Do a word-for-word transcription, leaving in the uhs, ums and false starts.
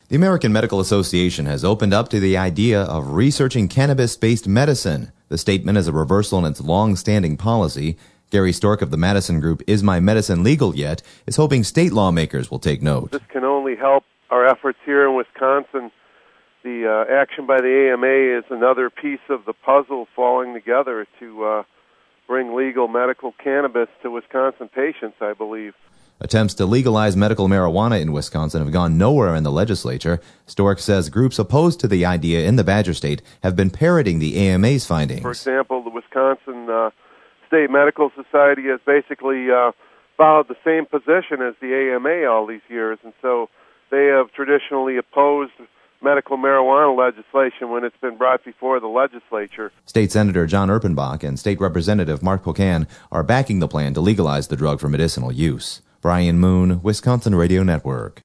The American Medical Association has opened up to the idea of researching cannabis-based medicine. The statement is a reversal in its long-standing policy. Gary Stork of the Madison Group, Is My Medicine Legal Yet?, is hoping state lawmakers will take note. This can only help our efforts here in Wisconsin. The uh, action by the A M A is another piece of the puzzle falling together to uh, bring legal medical cannabis to Wisconsin patients, I believe. Attempts to legalize medical marijuana in Wisconsin have gone nowhere in the legislature. Stork says groups opposed to the idea in the Badger State have been parroting the A M A's findings. For example, the Wisconsin uh, State Medical Society has basically uh, followed the same position as the A M A all these years, and so they have traditionally opposed medical marijuana legislation when it's been brought before the legislature. State Senator John Erpenbach and State Representative Mark Pocan are backing the plan to legalize the drug for medicinal use. Brian Moon, Wisconsin Radio Network.